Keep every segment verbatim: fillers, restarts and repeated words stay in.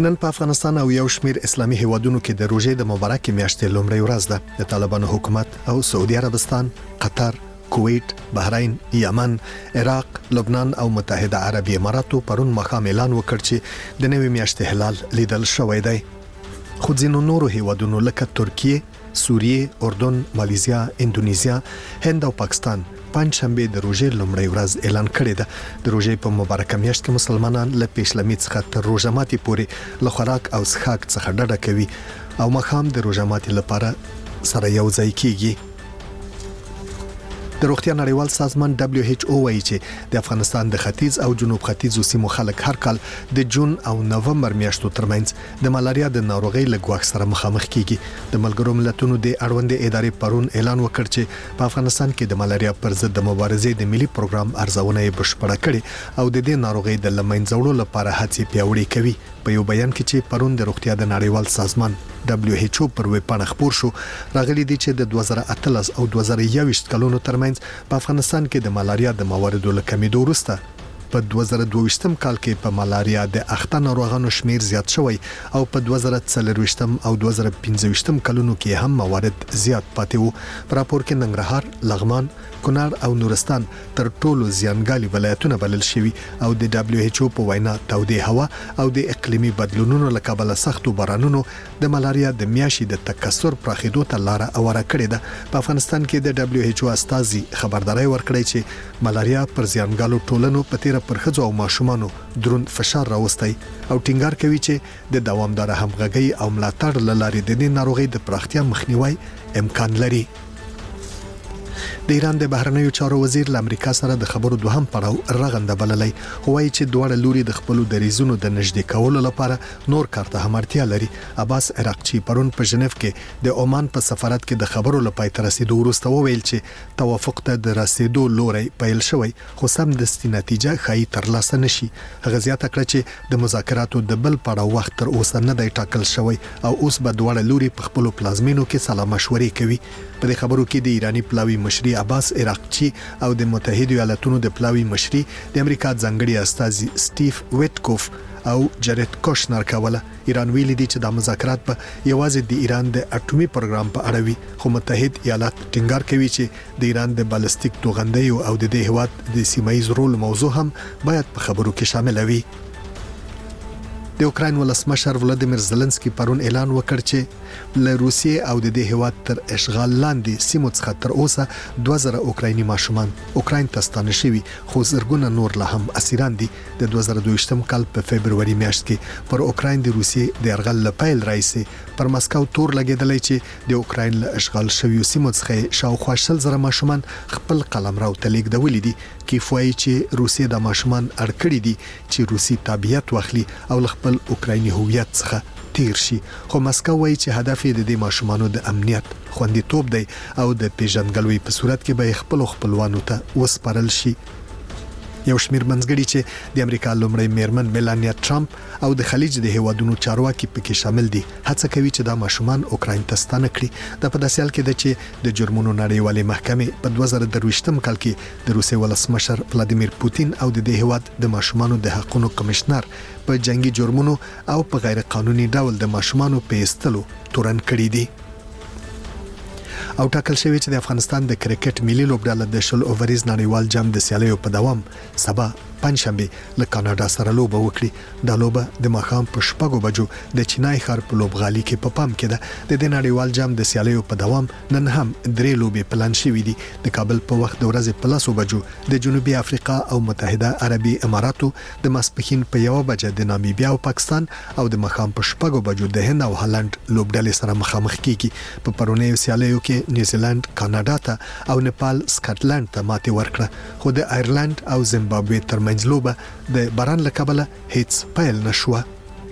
نن په افغانستان او یو شمیر اسلامي هیوادونو کې د روژې د مبارکې میاشتې لومړۍ ورځ ده. د طالبانو حکومت او سعودي عربستان، قطر، کویت، بحرین، یمن، عراق، لبنان او متحده عربي اماراتو پرون مخام اعلان وکړ چې د نوې میاشتې هلال لیدل شوی دی. خو ځینو نورو هیوادونو لکه ترکیه، سوریه، اردن، مالیزیا، اندونیزیا، هند او پاکستان پنځشنبه د روژې لومړۍ ورځ اعلان کړې ده. د روژې په مبارکه میاشت کې مسلمانان له پیشلمي څخه تر روژه ماتي پورې له خوراک او څښاک څخه ډډه کوي او مخام د روژه ماتي لپاره سره یو ځای کیږي. د روغتیا نړیوال سازمان دبليو ایچ او وايي چې د افغانستان د ختیځ او جنوب ختیځو سیمو خلک هر کال د جون او نومبر میاشتو ترمنځ د ملاریا د ناروغۍ له ګواښ سره مخامخ کیږي. د ملګرو ملتونو د اړوند ادارې پرون اعلان وکړ چې په افغانستان کې د ملاریا پر ضد د مبارزې د ملي پروګرام ارزونه یې بشپړه کړې او د دې ناروغۍ د لمنځه لپاره هڅې پیاوړې کوي. په یو بیان کې چې پرون د روغتیا د نړیوال سازمان دبليو ایچ او پر ویب پاڼه خپور شو، راغلي دي چې د دوه زره اتلس او دوه زره یوویشت کلونو ترمنځ په افغانستان کې د ملاریا د مواردو له کمیدو وروسته په دوه زره دوه ویشتم کال کې په ملاریا د اخته ناروغانو شمیر زیات شوی او په دوه زره څلور ویشتم او دوه زره پنځه ویشتم کلونو کې هم موارد زیات پاتې وو. په راپور کې ننګرهار، لغمان، کونړ او نورستان تر ټولو زیانګالي ولایتونه بلل شوي او د دبليو ایچ او په وینا تودې هوا او د اقلیمي بدلونونو له کبله سختو بارانونو د ملاریا د میاشي د تکثر پراخېدو ته لار اوره کړې ده. په افغانستان کې د دبليو ایچ او استازي خبرداري ورکړی چې ملاریا پر زیانګالو ټولنو په تیر پر ښځو او ماشومانو دروند فشار راوستي او ټینګار کوي چې د دوامدار همغږي او ملاتړ له لارې د دې ناروغۍ د پراختیا مخنیوي امکان لري. د ایران د بهرنیو چارو وزیر له امریکا سره د خبرو دوهم پړاو رغنده بللی، خو وايي چې دواړه لوري د خپل دریزونو د نږدې کولو لپاره نور کار ته هم اړتیا لري. عباس عراقچی پرون په ژنیف کې د عمان په سفارت کې د خبرو لپاره تر رسیدو وروسته وویل چې توافق ته د رسیدو لوري پیل شوی، خو سم دستي نتیجه خای ترلاسه نشي. هغه زیاته کړه چې د مذاکراتو د بل پړاو وخت تر اوسه نه دی ټاکل شوی او اوس به دواړه لوري په خپل پلازمینو کې سلا مشورې کوي. په دې خبرو کې د ایرانی پلاوی مشري عباس عراقچی او د متحده ایالاتونو د پلاوی مشري د امریکا ځانګړي استازي سټیف ویټکوف او جریټ کوشنر کوله. ایران ویلي دي چې د مذاکرات په یوازې د ایران د اټومي پروګرام په اړه وي، خو متحد ایالات ټینګار کوي چې د ایران د بالستیک توغندیو او د دې هواد د سیمایي رول موضوع هم باید په خبرو کې شامل وي. د اوکراین ولسمشر ولادیمیر زيلنسکي پرون اعلان وکړ چې له روسیې او د دې هیواد تر اشغال لاندې سیمو څخه تر اوسه دوه زره اوکرایني ماشومان اوکراین ته ستانه شوي، خو زرګونه نور لا هم اسیران دي. د دوه زره دوه ویشتم کال په فبرवरी میاشت کې پر اوکراین د روسیې د یرغل لپیل راځي پر مسکو تور لګیدلی چې د اوکراین له اشغال شویو سیمو څخه شاوخوا شل زره ماشومان خپل قلمرو ته لیږدولي دي. کیف وایي چې روسیې د ماشومان اړ کړي دي چې روسي تابعیت واخلي او خپل اوکرایني هویت څخه تیر شي، خو مسکو وایي چې هدف یې د دې ماشومانو د امنیت خوندیتوب دی او د پیژندګلوي په صورت کې به خپل خپلوانو ته وسپارل شي. یو شمیر منځګړي چې د امریکا لومړی میرمن میلانیا ټرمپ او د خلیج د هیوادونو چارواکي پکې شامل دي، هڅه کوي چې دا ماشومان اوکراین ته ستانه کړي. د په داسې حال کې ده چې د جرمونو نړیوالې محکمې په دوه زره درویشتم کال کې د روسیې ولسمشر ولادیمیر پوتین او د دې هیواد د ماشومانو د حقوقو کمشنر په جنگي جرمونو او په غیر قانوني ډول د ماشومانو په ایستلو تورن کړي دي. او ټاکل شوی چې د افغانستان د کرکټ ملي لوبډله د شل اووریز نړیوال جام د سیالیو په دوام سبا پنځشنبه له کاناډا سره لوبه وکړي. دا لوبه د ماښام په شپږو بجو د چینای ښار په لوبغالي کې په پام کې ده. د دې نړیوال جام د سیالیو په دوام نن هم درې لوبې پلان شوې دي. د کابل په وخت د ورځې په لسو بجو د جنوبي افریقا او متحده عربي اماراتو، د ماسپښین په یو بجه د نامیبیا او پاکستان او د ماښام په شپږو بجو د هند او هالند لوبډلې سره مخامخ کیږي. په پرونیو سیالیو کې نیوزیلند کاناډا ته او نیپال سکاټلند ته ماتې ورکړه، خو د آیرلند او زیمبابوې ترمنځ لوبه د باران له کبله هیڅ پیل نشوه.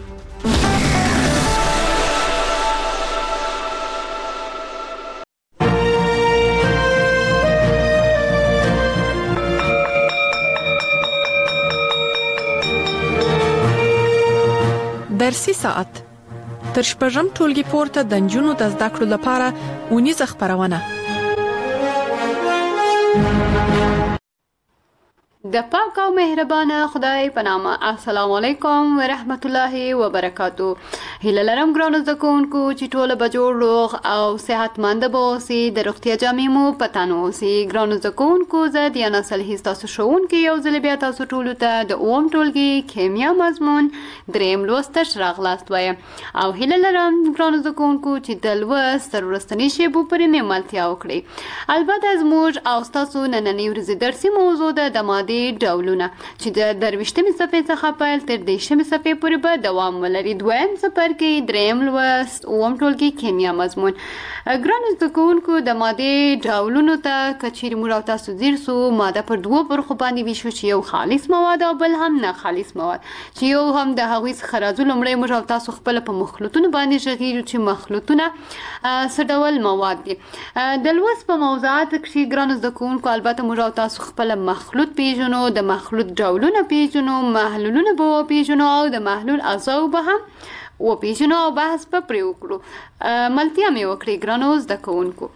درسي ساعت تر شپږم ټولګي پورته د نجونو د زده کړو لپاره اونیزه خبرونه. د پاک او مهربانه خدای په نامه. السلام علیکم ورحمت الله وبرکاتو. هیله لرم ګرانو زده کوونکو چې ټوله به جوړ روغ او صحتمند به اوسئ، د روغتیا جامې مو په تن اوسي. ګرانو زده کوونکو زه دیانا صالحي ستاسو ښوونکې یو ځل بیا تاسو ټولو ته د اووم ټولګي کیمیا مضمون دریم لوست ته راغلاست وایم او هیله لرم ګرانو زده کوونکو چې د لوست تر وروستنۍ شیبو پورې مې ملتیا وکړئ. البته زموږ او ستاسو نننۍ ورځې درسي موضوع ده د مادې ډولونه چې د درویشتمې صفحې څخه پیل تر دېرشمې صفحې پورې به دوام ولري. دویم څپرکی دریم لوست اووم ټولګي کیمیا مضمون. ګرانو زده کوونکو د مادې ډولونو ته که چیرې موږ او تاسو ځیر سو، ماده پر دوو برخو باندې ویشو چې یو خالص مواد او بل هم نه خالص مواد، چې یو هم د هغوی څخه راځو. لومړی موږ او تاسو خپله په مخلوطونو باندې غږیږو چې مخلوطونه څه ډول مواد دي. د لوست په موضوعاتو کښې ګرانو زده کوونکو البته موږ او تاسو خپله مخلوط پیژنو، د مخلوط ډولونه پیژنو، محلولونه به وپیژنو او د محلول اجزاو به هم وپیژنو او بحث به پرې وکړو. ملتیا مې وکړئ ګرانو زده کوونکو.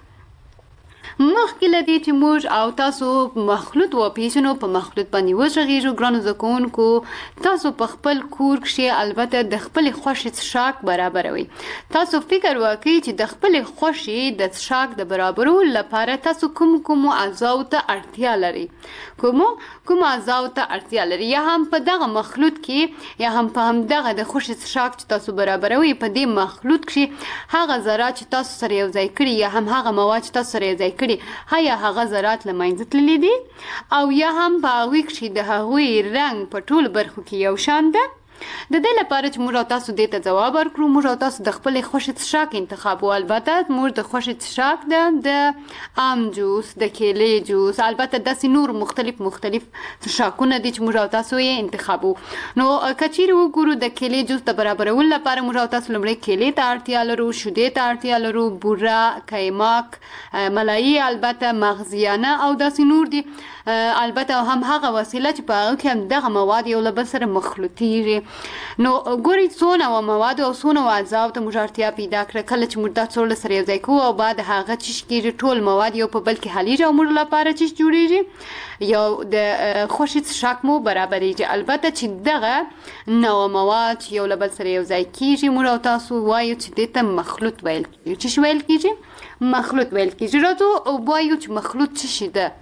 مخکې له دې چې موږ او تاسو مخلوط وپیژنو، په مخلوط باندې وغږیږو ګرانو زده کوونکو، تاسو په خپل کور کښې البته د خپلې خوښې څښاک برابروئ. تاسو فکر وکړئ چې د خپلې خوښې د څښاک د برابرولو لپاره تاسو کوم کومو اجزاو ته اړتیا لرئ، کومو کومو اجزاو ته اړتیا لرئ، یا هم په دغه مخلوط کې یا هم په همدغه د خوښې څښاک چې تاسو برابروئ په دې مخلوط کښې هغه ذرات چې تاسو سره یو ځای کړي یا هم هغه مواد چې تاسو سره یو ځای کړي هیا هغه ذرات له منځه تللي دي او یا هم په هغوی کښې د هغوی رنګ په ټولو برخو کې یو شان ده. د دې لپاره چې موږ او تاسو دې ته ځواب ورکړو، موږ او تاسو د خپلې خوښې څښاک انتخاب. البته موږ د خوښې څښاک ده د ام جوس، د کیلې جوس، البته داسې نور مختلف مختلف څښاکونه دي چې موږ او تاسو یې انتخابو. نو که چیرې وګورو د کیلې جوس د برابرولو لپاره موږ او تاسو لومړی کیلې ته اړتیا لرو، شیدې ته اړتیا لرو، بوره، قیماک، ملایي، البته مغزیانه او داسې نور دي. البته هم هغه وسیله چې په هغه کې هم دغه مواد یو له بل سره مخلوطیږي. نو ګورئ څو نوع مواد او څو نوع اجزاو ته موږ اړتیا پیدا کړه. کله چې موږ دا څو سره یو ځای کوو او بعد هغه چیش کېږي، ټول مواد یو په بل کې حلیږي او موږ لپاره چیش جوړیږي، یو د خوښې څښاک مو برابریږي. البته چې دغه نوع مواد چې یو له بل سره یو ځای کېږي موږ او تاسو وایو چې دې ته مخلوط ویل کېږي. څه ویل کېږي؟ مخلوط ویل کېږي. راځو وایو چې مخلوط څه شي ده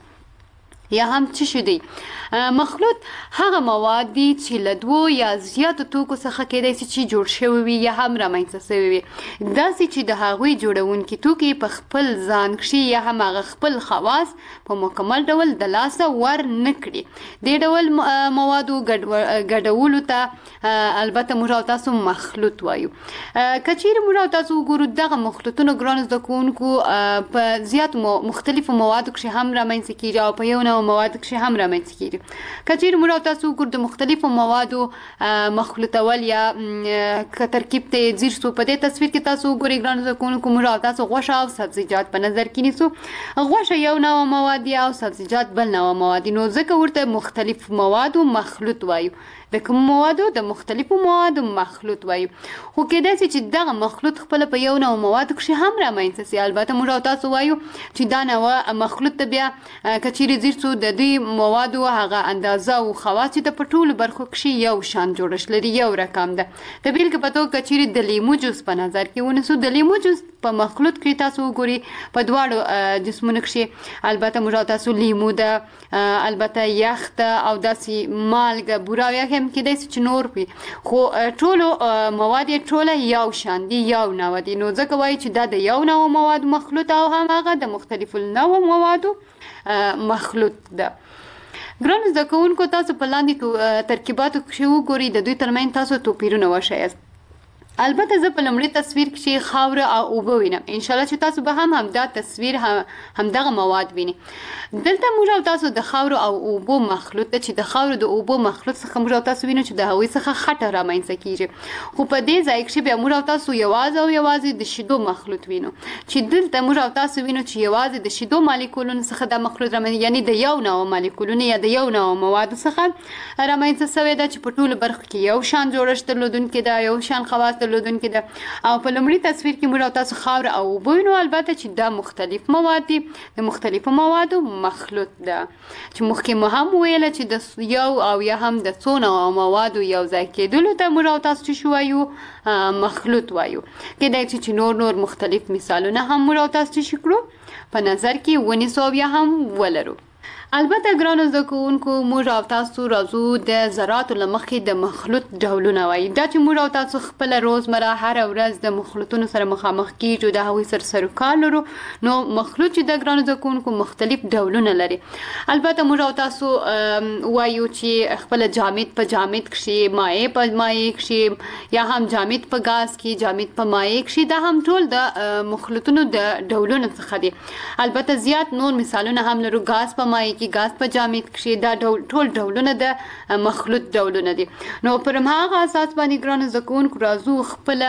یا هم څه شي دی. مخلوط هغه مواد دي چې له دوو یا زیاتو توکو څخه کېدای شي چې جوړ شوي وي یا هم رامنځته شوي وي، داسې چې د هغوی جوړونکي توکي په خپل ځان کښې یا هم هغه خپل خواص په مکمل ډول د لاسه ور نه کړي. دې ډول موادو ګډولو ته البته موږ او تاسو مخلوط وایو. که چیرې موږ او تاسو وګورو دغه مخلوطونه ګرانو زده کوونکو په زیاتو مختلفو موادو کښې هم رامنځته کېږي او په یو نوع موادو کښې هم رامنځته کېږي. که چیرې موږ او تاسو وګورو د مختلفو موادو مخلوطول یا که ترکیب ته یې ځیر سو، په دې تصویر کې تاسو وګورئ ګرانو زده کوونکو موږ او تاسو غوښه او سبزیجات په نظر کې نیسو. غوښه یو نوع مواد دي او سبزیجات بل نوع مواد دي، نو ځکه ورته مختلف موادو مخلوط وایو. د کوم موادو؟ د مختلفو موادو مخلوط وایو. خو کېدای شي چې دغه مخلوط خپله په یو نوع موادو کښې هم رامنځته سي. البته موږ او تاسو وایو چې دا نوع مخلوط ته بیا که چیرې ځیر سو د دوی موادو هغه اندازه او خواص چې د په ټولو برخو کښې یو شان جوړښت لري، یو رقم ده. د بېلګې په توګه که چیرې د لیمو جوس په نظر کې ونیسو، د لیمو جوس په مخلوط کښې تاسو وګورئ په دواړو جسمونو کښې البته موږ او تاسو لیمو ده، البته یخ ده او داسې مالګه، بوره او یخ هم کېدای شي چې نور وي، خو ټولو مواد یې ټوله یو شان دي، یو نوع دي. نو ځکه وایي چې دا د یو نوع موادو مخلوط او هم هغه د مختلفو نوع موادو مخلوط ده. ګرانو زده کوونکو تاسو په لاندې ترکیباتو کښې وګورئ، د دوی ترمنځ تاسو توپیرونه وښیاست. البته زه په لومړي تصویر کښې خاوره او اوبه وینم، انشاءالله چې تاسو به هم همدا تصویر همدغه مواد وینئ. دلته موږ او تاسو د خاورو او اوبو مخلوط ده چې د خاورو د اوبو مخلوط څخه موږ او تاسو وینو چې د هغوی څخه خټه رامنځته کېږي. خو په دې ځای کښې بیا موږ او تاسو یوازې او یوازې د شیدو مخلوط وینو، چې دلته موږ او تاسو وینو چې یوازې د شیدو مالیکولونو څخه دا مخلوط رامنځته، یعنې د یو نوع مالیکولونو یا د یو نوع موادو څخه رامنځته شوې ده چې په ټولو برخو کې یو شان جوړښت درلودونکې ده، یو شان خواص درلودونکي ده. او په لومړي تصویر کې موږ او تاسو خاوره او اوبه وینو، البته چې دا مختلف مواد دي، د مختلفو موادو مخلوط ده چې مخکې مو هم ویله چې د یو او یا هم د څو نوعو موادو یو ځای کېدلو ته موږ او تاسو چې وایو مخلوط وایو. کېدای شي چې نور نور مختلف مثالونه هم موږ او تاسو چې کړو په نظر کې ونیسو او یا هم ولرو. البته ګرانو زده کوونکو موږ او تاسو راځو د زراعتو له مخکې د مخلوط ډولونه وایي. دا چې موږ او تاسو خپله روزمره هره ورځ د مخلوطونو سره مخامخ کیږو، د هغوی سره سروکار لرو، نو مخلوط چې د ګرانو زده کوونکو مختلف ډولونه لري. البته موږ او تاسو وایو چې خپله جامد په جامد کښې، مایع په مایع کښې، یا هم جامد په ګاز کې، جامد په مایع کښې، دا هم ټول د مخلوطونو د ډولونو څخه دي. البته زیات نور مثالونه هم لرو، ګاز په مایع ګاز په جامد کښې، دا ډول ټول ډولونه د مخلوط ډولونه دي. نو پر هغه اساس باندې ګرانو زده کوونکو راځو خپله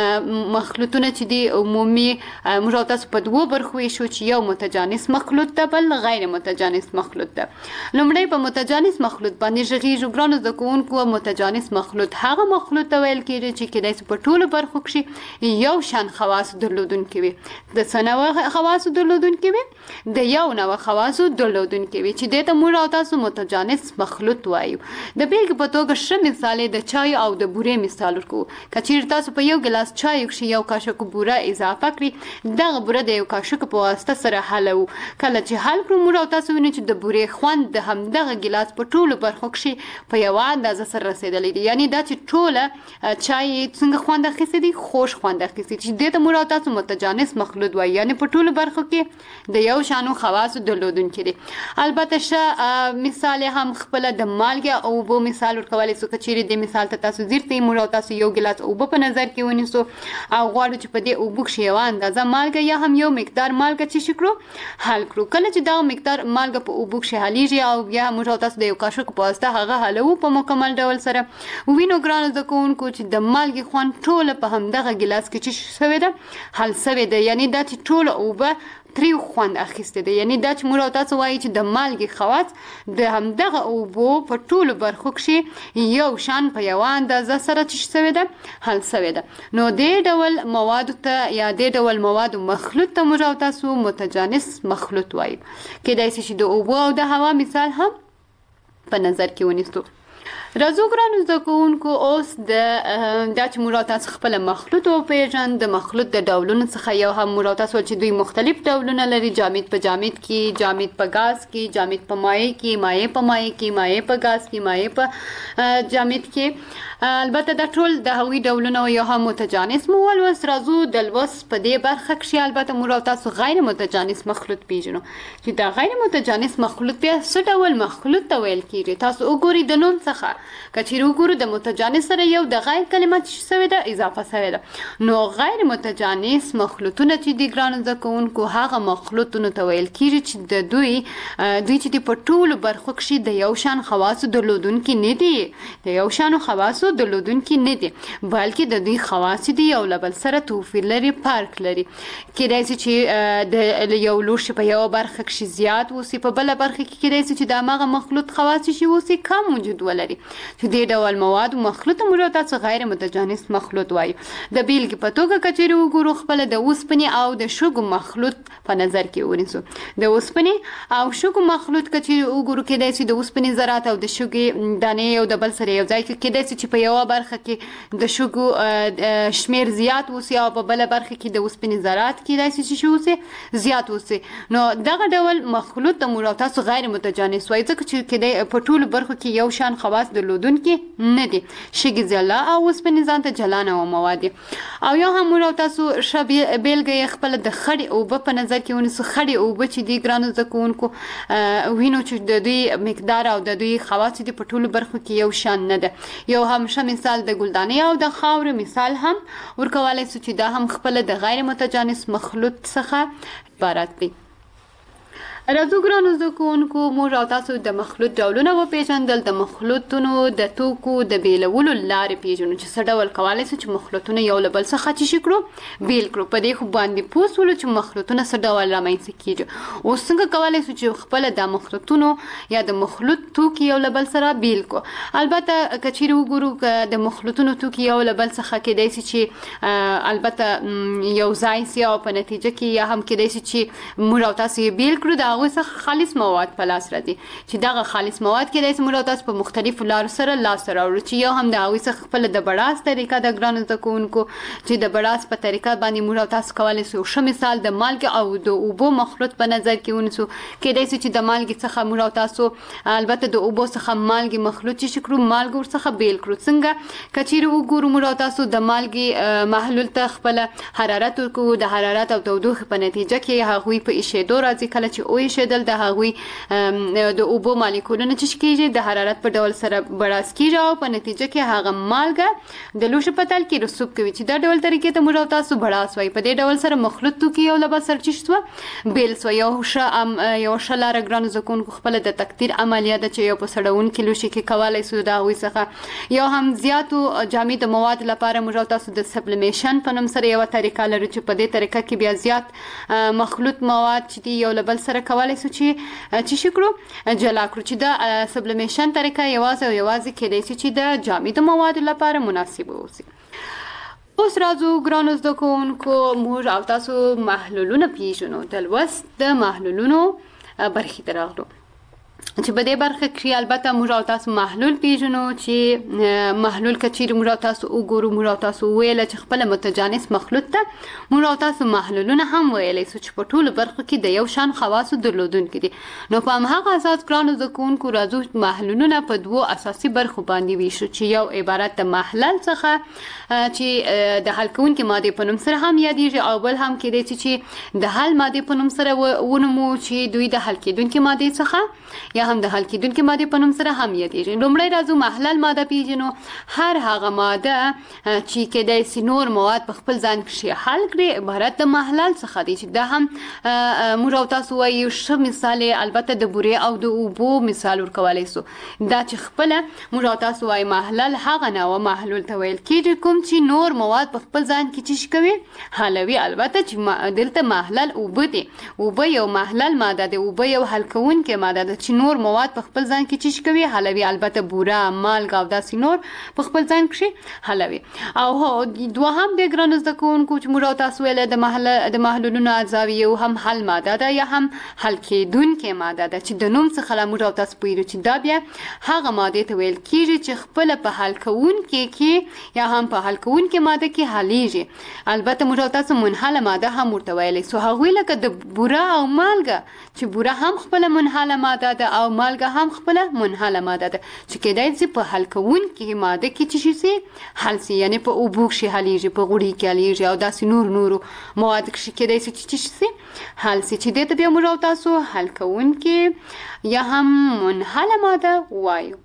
مخلوطونه چې دي عمومي موږ او تاسو په دوو برخو ویشو چې یو متجانس مخلوط ده، بل غیر متجانس مخلوط ده. لومړی په متجانس مخلوط باندې غږیږو. ګرانو زده کوونکو متجانس مخلوط هغه مخلوط ته ویل کېږي چې کېدای شي په ټولو برخو کښې یو شان خواص درلودونکي وي، د څه نوع خواصو درلودونکي وي، د یو نوع خواصو درلودونکي وي چې دې ته موږ او تاسو متجانس مخلوط وایو. د بیلګې په توګه ښه مثال د چای او د بورې مثال ورکوو. که چیرې تاسو په یو ګیلاس چای کښې یو کاشوک بوره اضافه کړئ، دغه بوره د یو کاشوک په واسطه سره حلوو. کله چې حل کړو موږ او تاسو وینو چې د بورې خوند د همدغه ګیلاس په ټولو برخو کښې په یوه اندازه سره رسېدلی دی. یعنې دا چې ټوله چای څنګه خوند اخیستی دی، خوږ خوند اخیستی، چې دې ته موږ او تاسو متجانس مخلوط وایو. یعنې په ټولو برخو کې د یو شانو خواصو درلودونکي دي. البته ښه مثال هم خپله د مالګې او اوبو مثال ورکولی سو. که چیرې دې مثال ته تاسو ځیر ته موږ او تاسو یو ګیلاس اوبه په نظر کې ونیسو او غواړو چې په دې اوبو کښې یوه اندازه مالګه یا هم یو مقدار مالګه چې شي کړو حل کړو. کله چې دغه مقدار مالګه په اوبو کښې حلیږي او بیا موږ او تاسو د یو کاشوک په واسطه هغه حلوو په مکمل ډول سره، وینو ګرانو زده کوونکو چې د مالګې خوند ټوله په همدغه ګیلاس کې چې شوې ده حل شوې ده. یعنې دا چې ټوله اوبه تریو خوند اخیستی دی. یعنې دا چې موږ او تاسو وایي چې د مالګې خواص د همدغه اوبو په ټولو برخو کښې یو شان په یوه اندازه سره چې شوې ده حل شوې ده. نو دې ډول موادو ته یا دې ډول موادو مخلوط ته موږ او تاسو متجانس مخلوط وایو. کېدای شي چې د اوبو او د هوا مثال هم په نظر کې ونیسو. راځو ګرانو زده کوونکو اوس د دا چې موږ او تاسو خپله مخلوط وپېژنو. د مخلوط د ډولونو څخه یو هم موږ او تاسو چې دوی مختلف ډولونه لري، جامد په جامد کې، جامد په ګاز کې، جامد په مایع کې، مایع په مایع کې، مایع په ګاز کې، مایع په جامد کې. البته دا ټول د هغوی ډولونه او یا هم متجانس مو ولوست. راځو د لوست په دې برخه کښې البته موږ او تاسو غیر متجانس مخلوط پیژنو چې دا غیر متجانس مخلوط بیا څه ډول مخلوط ته ویل کېږي. تاسو وګورئ د نوم څخه که چیرې وګورو د متجانس سره یو د غیر کلمه چې شوې ده اضافه شوې ده. نو غیر متجانس مخلوطونه چې دي ګرانو زده کوونکو هغه مخلوطونو ته ویل کېږي چې د دوی دوی چې دي په ټولو برخو کښې د یو شان خواصو درلودونکي نه دي، د یو شانو خواصو درلودونکي نه دي، بلکې د دوی خواص دي یو له بل سره توپیر لري، فرق لري. کېدای شي چې د یو لوښي په یوه برخه کښې زیات اوسي، په بله برخه کې کېدای شي چې د هماغه مخلوط خواص چې اوسي کم وجود ولري. چې دې ډول مواد مخلوط موږ تاسو غیر متجانس مخلوط وایو. د بیلګې په توګه که چیرې وګورو خپله د اوسپنې او د شګو مخلوط په نظر کې ونیسو. د اوسپنې او شګو مخلوط که چیرې وګورو کېدای شي د اوسپنې ذرات او د شګې دانې یو د بل سره یو ځای کې کېدای شي چې په یوه برخه کې د شګو شمیر زیات اوسي او په بله برخه کې د اوسپنې ذرات کېدای شي چې اوسي زیات اوسي. نو دغه ډول مخلوط د موږ تاسو غیر متجانس وایي ځکه چې کېدای په ټولو برخو کې یو شان خواص درلودونکي نه دي. شګې جلا او اوسپنې ځان ته جلا نوع مواد دي. او یا هم موږ تاسو ښه بیلګه یې خپله د خړې اوبه په نظر کې ونیسو. خړې اوبه چې دي ګرانو زده کوونکو وینو چې د دوی مقدار او د دوی خواص دي په ټولو برخو کې یو شان نه ده. یو هم ښه مثال د ګلدانې او د خاورې مثال هم ورکولی سو چې دا هم خپله د غیر متجانس مخلوط څخه عبارت دی. راځو ګرانو زده کوونکو موږ او تاسو د مخلوط ډولونه وپېژندل. د مخلوطونو د توکو د بیلولو لارې پېژنو چې څه ډول کولی شو چې مخلوطونه یو له بل څخه څه کړو بیل کړو. په دې خو باندې پوه شولو چې مخلوطونه څه ډول رامنځته کېږي. اوس څنګه کولی شو چې خپله د مخلوطونو یا د مخلوط توکي یو له بل سره بیل کړو. البته که چیرې وګورو که د مخلوطونو توکي یو له بل څخه کېدای شي چې البته یو ځای سي او په نتیجه کې یا هم کېدای شي چې موږ او تاسو یې بیل کړو د هغوی څخه خالص مواد په لاس راځي چې دغه خالص مواد کېدای شي موږ او تاسو په مختلفو لارو سره لاسته راوړو چې یو هم د هغوی څخه خپله د بړاس طریقه د ګرانو زده کوونکو چې د بړاس په طریقه باندې موږ او تاسو کولی شو ښه مثال د مالګې او د اوبو مخلوط په نظر کې ونیسو. کېدای شي چې د مالګې څخه موږ او تاسو البته د اوبو څخه مالګې مخلوط چې کړو مالګه ورڅخه بیل کړو. څنګه که چیرې وګورو موږ او تاسو د مالګې محلول ته خپله حرارت ورکوو د حرارت او تودوخې په نتیجه کې هغوی په ایشېدو راځي. کله چې وایشېدل د هغوی د اوبو مالیکولونه چې کېږي د حرارت په ډول سره بړاس کېږي او په نتیجه کې هغه مالګه د لوښي په تل کې رسوب کوي چې دا ډول طریقې ته موږ او تاسو بړاس وایي. په دې ډول سره مخلوط توکي یو له بل سره چې شوه بیل سوه. یو ښه یو ښه لاره ګرانو زده کوونکو خپله د تقدیر عملیه ده چې یو په سړونکي لوښي کې کولی شو د هغوی څخه یو هم زیاتو جامد مواد لپاره موږ او تاسو د سبلیمیشن په نوم سره یوه طریقه لرو چې په دې طریقه کې بیا زیات مخلوط مواد چې دي یو له بل سره کولی شو چې چې شي کړو جلا کړو چې د سبلیمیشن طریقه یوازې او یوازې کېدای شي چې د جامدو موادو لپاره مناسب اوسي. اوس راځو ګرانو زده کوونکو موږ او تاسو محلولونه پېژنو. د لوست د محلولونو برخې ته راغلو چې په دې برخه کې البته موږ او تاسو محلول پیژنو چې محلول که چیرې موږ او تاسو وګورو موږ او تاسو ویله چې خپله متجانس مخلوط ته موږ او تاسو محلولونه هم ویلی سو چې په ټولو برخو کې د یو شان خواصو درلودونکي دي. نو په همهغه اساس ګرانو زده کوونکو راځو محلولونه په دوو اساسي برخو باندې ویشو چې یو عبارت د محلل څخه چې د حل کوونکي مادې په نوم سره هم یادیږي او بل هم کېدای شي چې د حل مادې په نوم سره ونومو چې دوی د حل کېدونکي مادې څخه یا هم د حل کېدونکي مادې په نوم سره هم یادیږي. لومړی راځو محلل ماده پیژنو. هر هغه ماده چې کېدای شي نور مواد په خپل ځان کښې حل کړي عبارت د محلل څخه دی چې دا هم موږ او تاسو وایو ښه مثال البته د بورې او د اوبو مثال ورکولی سو. دا چې خپله موږ او تاسو وایو محلل هغه نوع محلول ته ویل کېږي کوم چې نور مواد په خپل ځان کې څه کوي حلوي. البته چې دلته محلل اوبه دي. اوبه یو محلل ماده دی. اوبه یو حل کوونکې ماده ده چې نور مواد په خپل ځان کې چیش کوي حلوي. البته بوره مالګه او داسې نور په خپل ځان کې حلوي. او دوهم بیا ګرانو زده کوونکو چې موږ او تاسو ویله د د محلولونو اجزاوي یو هم حل ماده ده یا هم حل کېدونکې ماده ده چې د نوم څخه له موږ او تاسو پوهېږو چې دا بیا هغه مادې ته ویل کېږي چې خپله په حل کوونکې کې یا هم په حل کوونکې ماده کې حلیږي. البته موږ او تاسو منحله ماده هم ورته ویلی سو. هغوی لکه د بوره او مالګه چې بوره هم خپله منحله ماده ده او مالګه هم خپله منحله ماده ده چې کېدای شي په حل کوونکې ماده کې څه شي سي حل سي یعنې په اوبو کښې حلیږي په غوړي کې حلیږي او داسې نور نورو مواد کښې کېدای شي چې څه سي حل سي چې دې ته بیا موږ او تاسو حل کوونکې یا هم منحله ماده وایو.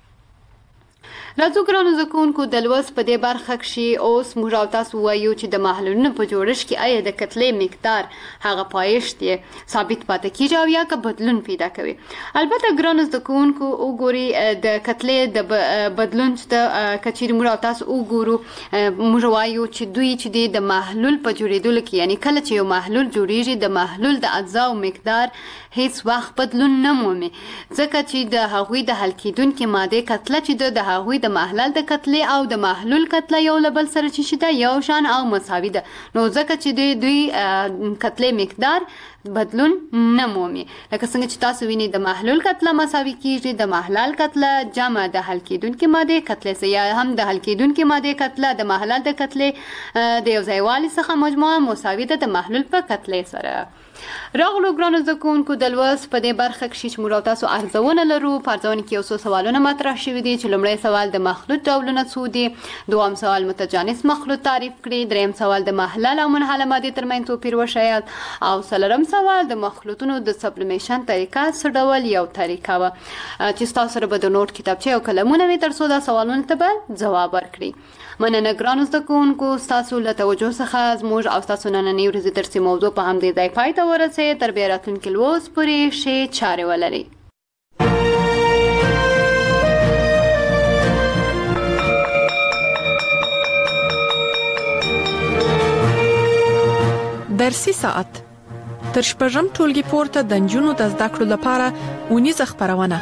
راځو ګرانو زده کوونکو د لوست په دې برخه کښې اوس موږ او تاسو وایو چې د محلولونو په جوړښت کې آیا د کتلې مقدار هغه پایښت یې ثابت پاتې کېږي او یا که بدلون پیدا کوي. البته ګرانو زده کوونکو وګورئ د کتلې د بدلون چې که چیرې موږ او تاسو وګورو موږ وایو چې دوی چې دی د محلول په جوړېدلو کې یعنې کله چې یو محلول جوړېږي د محلول د اجزاو مقدار هیڅ وخت بدلون نه مومي ځکه چې د هغوی د حل کېدونکې مادې کتله چې ده د هغوی د محلل د کتلې او د محلول کتله یو له بل سره چې شي ده یو شان او مساوي ده. نو ځکه چې دوی دوی کتلې مقدار بدلون نه مومي. لکه څنګه چې تاسو وینئ د محلول کتله مساوي کېږي د محلل کتله جمع د حل کېدونکې مادې کتلې سره یا هم د حل کېدونکې مادې کتله د محلل د کتلې د یو ځایوالي څخه مجموعه مساوي ده د محلول په کتلې سره. راغلو ګرانو زده کوونکو د لوست په دې برخه کښې چې موږ او تاسو ارزونه لرو. په ارزونه کې یو څو سوالونه مطرح شوي دي چې لومړی سوال د مخلوط ډولونه څو دي، دوهم سوال متجانس مخلوط تعریف کړي، دریم سوال د محلل او منحله مادې ترمنځ توپیر وښایاست او څلورم سوال د مخلوطونو د سبلیمیشن طریقه څه ډول یو طریقه وه چې ستاسو سره به د نوټ کتابچې او قلمونه وي تر څو دا سوالونو ته به ځواب ورکړي. مننه ګرانو زده کوونکو ستاسو له توجه څخه زموږ او ستاسو نننۍ ورځې درسي موضوع په همدې ځای پای ته ورسې تر بیا راتلونکي لوست پورې ښې چارې ولرئ. درسي ساعت تر شپږم ټولګي پورته د نجونو د زده کړو لپاره ونیزه خبرونه.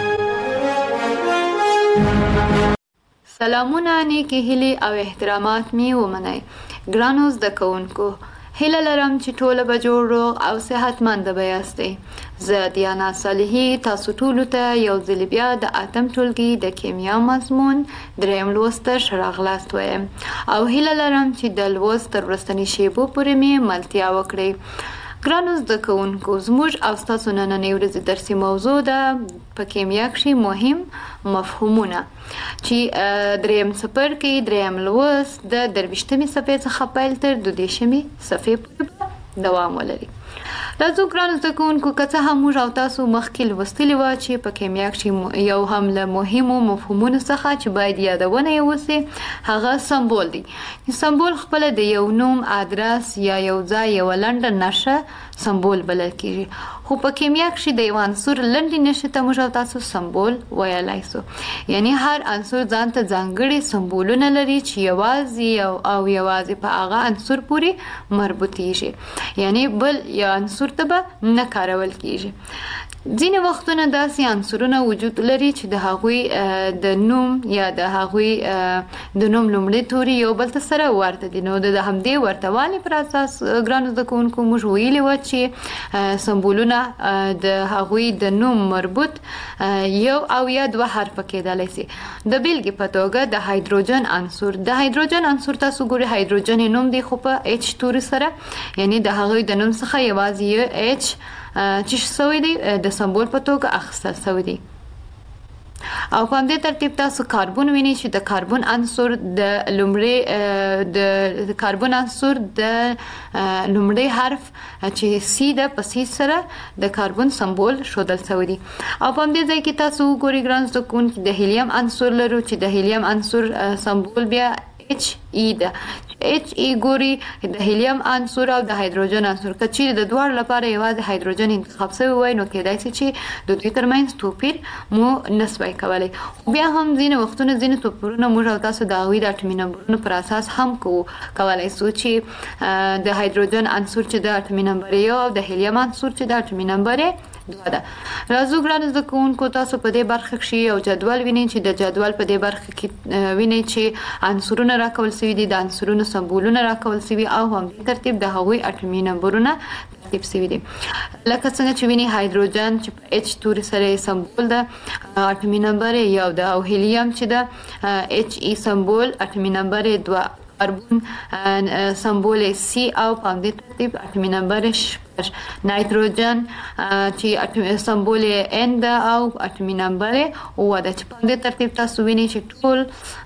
سلامونه، نیکی هیلې او احترامات می ومنئ. ګرانو زده کوونکو، هیله لرم چې ټوله به جوړ روغ او صحتمند به یاستئ. زه دیانا صالحي تاسو ټولو ته یو ځل بیا د اتم ټولګي د کیمیا مضمون دریم لوست ته ښه راغلاست وایم او هیله لرم چې د لوست تر وروستنۍ شیبو پورې مې ملتیا وکړئ. ګرانو زده کوونکو، زموږ او ستاسو نننۍ ورځې درسي موضوع ده په کیمیا کښې مهم مفهومونه چې دریم څپرکي دریم لوست د درویشتمې صفحې څخه پیل تر دوه دېرشمې صفحې پورې دوام ولري. راځو ګرانو زده کوونکو، که څه هم موږ او تاسو مخکې لوستلي وه چې په کیمیا کښې یو هم له مهمو مفهومونو څخه چې باید یادونه یې وسي هغه سمبول دی. سمبول خپله د یو نوم، ادرس یا یو ځای یوه لنډه نښه سمبول بلل کېږي. خو په کیمیا کښې د یو عنصر لنډې نښې ته موږ او تاسو سمبول ویلی سو. یعنی هر عنصر ځان ته ځانګړي سمبولونه لري چې یوازې او یوازې په هغه عنصر پورې مربوطېږي، یعنی بل یو عنصر ته به نه کارول کېږي. ځینې وختونه داسې عنصرونه وجود لري چې د هغوی د نوم یا د هغوی د نوم لومړي توري یو بل ته سره ورته دي. نو د همدې ورته والي پر اساس ګرانو زده کوونکو موږ ویلي وو چې سمبولونه د هغوی د نوم مربوط یو او یا دوه حرفه کېدلی سي. د بیلګې په توګه د هایدروجن عنصر د هایدروجن عنصر تاسو ګورئ هایدروجن نوم دی خو په اچ توري سره، یعنی د هغوی د نوم څخه یوازې یو اچ چې شوی دی د سمبول په توګه اخیستل شوی دی. او په همدې ترتیب تاسو کاربن وینئ چې د کاربن عنصر د لومړي د کاربن عنصر د لومړي حرف چې سی ده په سی سره د کاربن سمبول ښودل شوی دی. او په همدې ځای کې تاسو وګورئ ګران زده کوونکي د هیلیم عنصر لرو چې د هیلیم عنصر سمبول بیا اچ ای ده. اچ ای ګوري د هیلیم عنصر او د هایدروجن عنصر که چیرې د دواړو لپاره یوازې هایدروجن انتخاب شوی وای نو کېدای شي چې د دوی ترمنځ توپیر مو نسوای کولی. بیا هم ځینې وختونه ځینې توپیرونه موږ او تاسو د هغوی د اټومي نمبرونو پر اساس هم کوو کولی شو چې د هایدروجن عنصر چې د اټومي نمبر یو او د هیلیم عنصر چې د اټومي نمبر دوه ده. راځو ګرانو زده کوونکو، تاسو په دې برخه کښې یو جدول وینئ چې د جدول په دې برخه کې وینئ چې عنصرونه راکول شوي دي، د عنصرونو سمبولونه راکول شوي او همدې ترتیب د هغوی اټومي نمبرونه ترتیب شوي دي. لکه څنګه چې وینئ هایدروجن چې په اچ توري سره یې سمبول ده اټومي نمبر یو ده، او هیلیم چې ده اچ ای سمبول اټومي نمبر دوه، کاربن سمبول سی او په همدې ترتیب اټومي نمبر شپږ، نایتروجن چې سمبول ان ده او اټومي نمبر اووه ده چې په همدې ترتیب تاسو وینئ چې ټول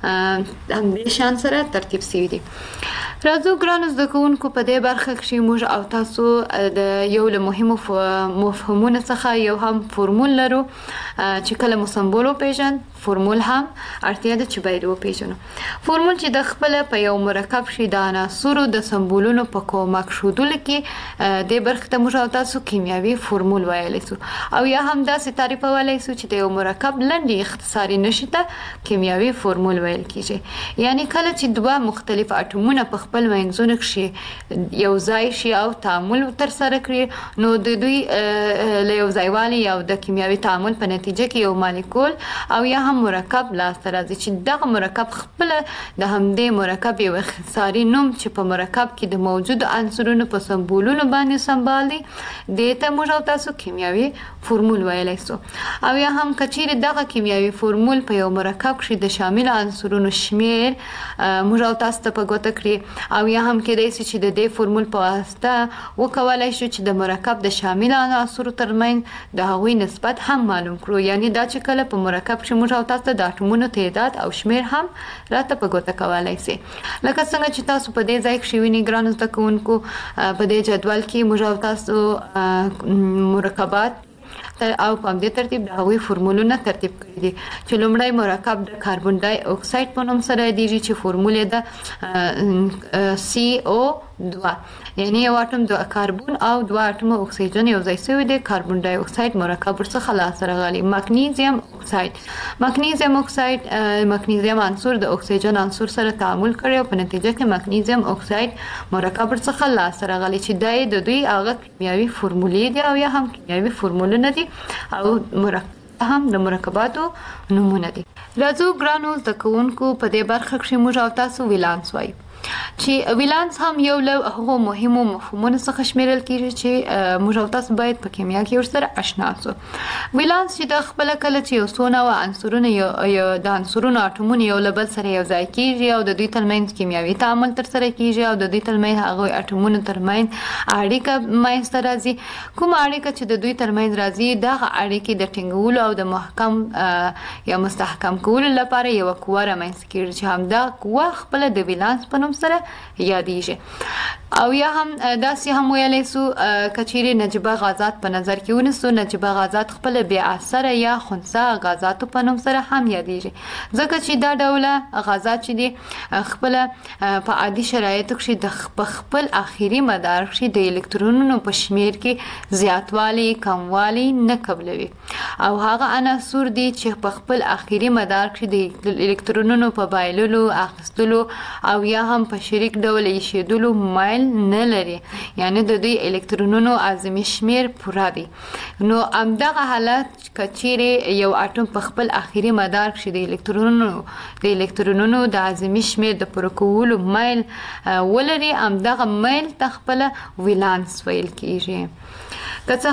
همدې شان سره ترتیب شوي دي. راځو ګرانو زده کوونکو، په دې برخه کښې موږ او تاسو د یو له مهمو مفهومونو څخه یو هم فورمول لرو چې کله مو سمبول وپېژند فورمول هم اړتیا ده چې باید وپېژنو. فورمول چې د خپله په یو مرکب کښې د عناصرو د سمبولونو په کومک ښودلو کې دې برخې ته موږ او تاسو کیمیاوي فورمول ویلی سو او یا هم داسې تعریفولی سو چې د یو مرکب لنډې اختصاري نښې ته کیمیاوي فورمول ویل کېږي. یعنی کله چې دوه مختلف اټومونه په خپل منځونو کښې یو ځای شي او تعامل ترسره کړي نو د دوی له یو ځایوالي او د کیمیاوي تعامل په نتیجه کې یو مالیکول او یا هم مرکب لاسته راځي چې دغه مرکب خپله د همدې مرکب یو اختصاري نوم چې په مرکب کې د موجودو عنصرونو په سمبولونو باندې سمبال دی دې ته موږ او تاسو کیمیاوي فورمول ویلی سو. او یا هم که چیرې دغه کیمیاوي فورمول په یو مرکب کښې د شاملو عنصرونو شمیر موږ او تاسو ته په ګوته کړي او یا هم کېدای شي چې د دې فورمول په واسطه وکولی شو چې د مرکب د شاملو عناصرو ترمنځ د هغوی نسبت هم معلوم کړو. یعنی دا چې کله په مرکب کښې موږ او تاسو ته د اټومونو تعداد او شمیر هم راته په ګوته کولی سي. لکه څنګه چې تاسو په دې ځای کښې وینئ ګرانو زده کوونکو، په دې جدول کې موږ او تاسو مرکبات او په همدې ترتیب د هغوی فورمولونه ترتیب کړي دي چې لومړی مرکب د کاربن ډای اکساید په نوم سره یادیږي چې فورمول یې ده سی او دوه یعنی یو اټوم د کاربن او دوه اټوم اکسیجن یو ځای شوی دی کاربن ډای اکساید مرکب ورڅخه لاس راغلی مګنیزیم اکساید مګنیزیم اکساید مګنیزیم عنصر د اکسیجن عنصر سره تعامل کړی او په نتیجه کې مګنیزیم اکساید مرکب ورڅخه لاس راغلی چې دای د دوی هغه کیمیاوي فورمولې دی او یا هم کیمیاوي فورمولونه دي او مرکب هم د مرکباتو نمونه دي. راځو ګرانو زده کوونکو په دې برخه کې موږ او تاسو ویلانس وایو چې ویلانس هم یو له هغو مهمو مفهومونو څخه شمیرل کیږي چې موږ او تاسو باید په کیمیا کې ورسره آشنا شو. ویلانس چې د خپل کله چې یو څو نوع عنصرونه یو د عنصرونو اټومونه یو له بل سره یو ځای کیږي او د دوی ترمنځ کیمیاوي تعامل تر سره کیږي او د دوی ترمنځ هغه اټومونو ترمنځ اړیکه منځته راځي. کوم اړیکه چې د دوی ترمنځ راځي دا اړیکې د ټینګولو او د محکم یا مستحکم کولو لپاره یو قوه رامنځته کیږي چې همدا قوه خپل د ویلانس په سره یادېږي. او یا هم داسې هم ویلی سو کچیرې نجیبه غازات په نظر کې ونیسو نجیبه غازات خپل بې اثره یا خنثی غازاتو په نوم سره هم یادېږي ځکه چې دا ډوله غازات چې دي خپل په عادي شرایطو کې د خپل اخري مدار کې د الکترونونو په شمیر کې زیاتوالی کموالی نه قبلوي او هغه عناصر دي چې په خپل اخري مدار کې د الکترونونو په بایللو اخیستلو او یا هم په شریک ډول ایښودلو مایل نه لري یعنی د دوی الکترونونو اعظمي شمیر پوره دي. نو همدغه حالت کچیرې یو اټوم په خپل اخري مدار کې د الکترونونو د الکترونونو د اعظمي شمیر د پوره کولو مایل ولري همدغه مایل ته خپل ویلانس ویل کیږي. که څه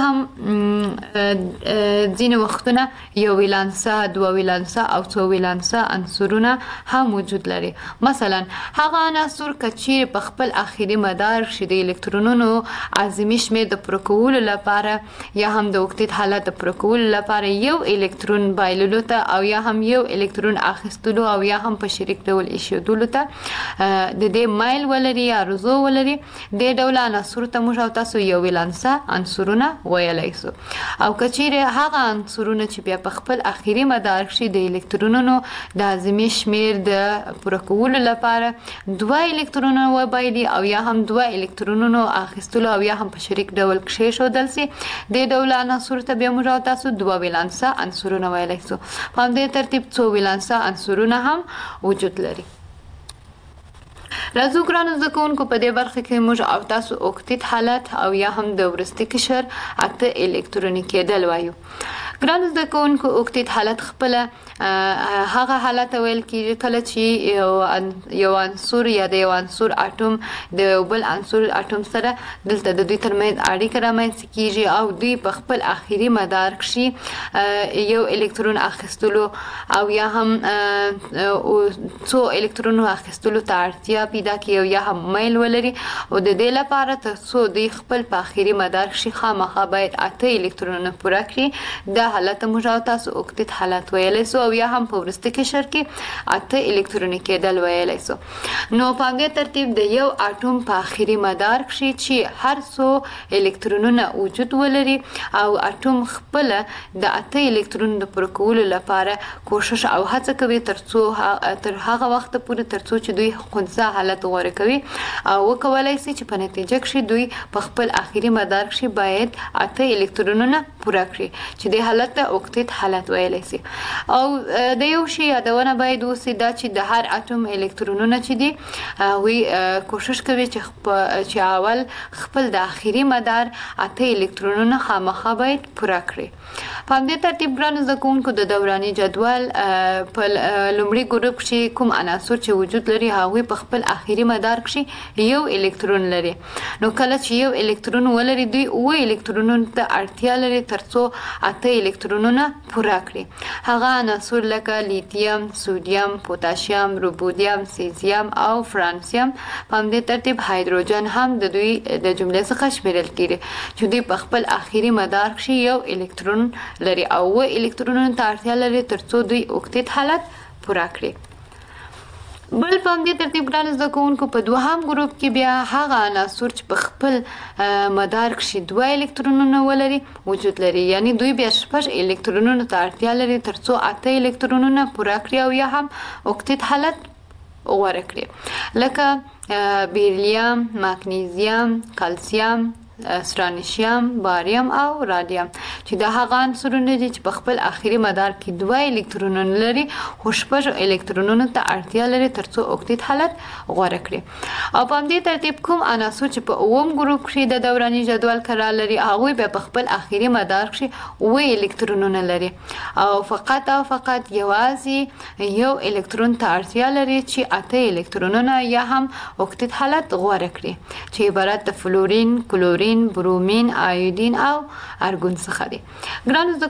هم ځینې وختونه یو ویلانسه دوه ویلانسه او څو ویلانسه عنصرونه هم وجود لري. مثلا هغه عناصر که چیرې په خپل اخري مدار کې د الکترونونو اعظمي شمیر د پوره کولو لپاره یا هم د اوکتیت حالت د پوره کولو لپاره یو الکترون بایللو ته او یا هم یو الکترون اخیستلو او یا هم په شریک ډول ایښودلو ته د دې مایل ولري یا رضو ولري دې ډول عناصرو ته موږ او تاسو یو ویلانسه عنصرونه ویلی سو. او کچیرې هغه عنصرونه چې بیا په خپل اخري مدار کې د الکترونونو د اعظمي شمیر د پوره کولو لپاره دوه الکترونونه وبایلي او یا هم دوه الکترونونو اخیستلو او یا هم په شریک ډول کېښودل سي دې ډول عناصرو ته بیا موږ او تاسو دوه ویلانسه عنصرونه ویلی سو. په همدې ترتیب څو ویلانسه عنصرونه هم وجود لري. راځو ګرانو زده کوونکو په دې برخه کې موږ او تاسو اوکتیت حالت او یا هم د وروستي قشر اته الکتروني کېدل وایو. ګرانو زده کوونکو اوکتیت حالت خپل هغه حالت ویل کېږي کله چې یو عنصر یا د یو عنصر اټوم د یو بل عنصر اټوم سره دلته د دوی ترمنځ اړیکه رامنځته کېږي او دوی په خپل اخري مدار کې یو الکترون اخیستلو او یا هم څو الکترونو اخیستلو ته اړتیا پیدا کوي یا هم میل ولري او د دې لپاره تر څو دوی خپل په اخري مدار کې خامخا باید اته الکترونونه پوره کړي دا حالت موږ او تاسو اوکتیت حالت ویلی سو او یا هم په وروستي قشر کې اته الکتروني کېدل ویلی سو. نو په همدې ترتیب د یو اټوم په اخري مدار کې چې هر څو الکترونونه وجود ولري او اټوم خپل د اته الکترونو د پوره کولو لپاره کوشش او هڅه کوي تر څو تر هغه وخت پورې تر څو چې دوی خنثی حالت غوره کوي او وکولای شي چې په نتیجه کې دوی په خپل اخري مدار کې باید اته الکترونونه پوره کړي چې د حالت ته اوکتیت حالت ویلی سي. او د یو شي یادونه باید وسي دا چې د هر اټوم الکترونونه چې دي هغوی کوشش کوي چې اول خپل د اخري مدار اته الکترونونه خامخا باید پوره کړي. په همدې ترتیب ګرانو زده کوونکو د دوراني جدول په لومړي ګروپ کې کوم عناصر چې وجود لري هغوی په خپل اخري مدار کې یو الکترون لري. نو کله چې یو الکترون ولري دوی اوه الکترونونو ته اړتیا لري تر څو اته الکترونونه پوره کړي. هغه عناصر لکه لیتیم، سودیم، پوتاشیم، روبودیم، سیزیم او فرانسیم په همدې ترتیب هایدروجن هم د دوی د جملې څخه شمیرل کیږي چې دوی په خپل اخري مدار کې یو الکترون لري او اوه الکترونونو ته اړتیا لري تر څو دوی اوکتیت حالت پوره کړي. بل په همدې ترتیب ګرانو زده کوونکو په دوهم ګروپ کې بیا هغه عناصر چې په خپل مدار کې دوه الکترونونه ولري وجود لري یعنی دوی بیا شپږ الکترونونو ته اړتیا لري تر څو اته الکترونونه پوره کړي او یا هم اوکتیت حالت غوره کړي. لکه بیریلیم، مګنیزیم، کلسیم، سترانشیم، باریم او رادیم چې د هغه عنصرونه دي چې په خپل اخیری مدار کې دوه الکترونونه لري خو شپږ الکترونونو ته اړتیا لري ترڅو اوکتیت حالت غوره کړي. او په همدې ترتیب کوم عناصر چې په اووم ګروپ کې د دوراني جدول قرار لري هغه به په خپل اخیری مدار کې اوه الکترونونه لري او فقط او فقط یوازې یو الکترون ته اړتیا لري چې اته الکترونونه یا هم اوکتیت حالت غوره کړي چې عبارت د فلورین، کلورین، برومین، آیودین او ارګون څخه دي. ګرانو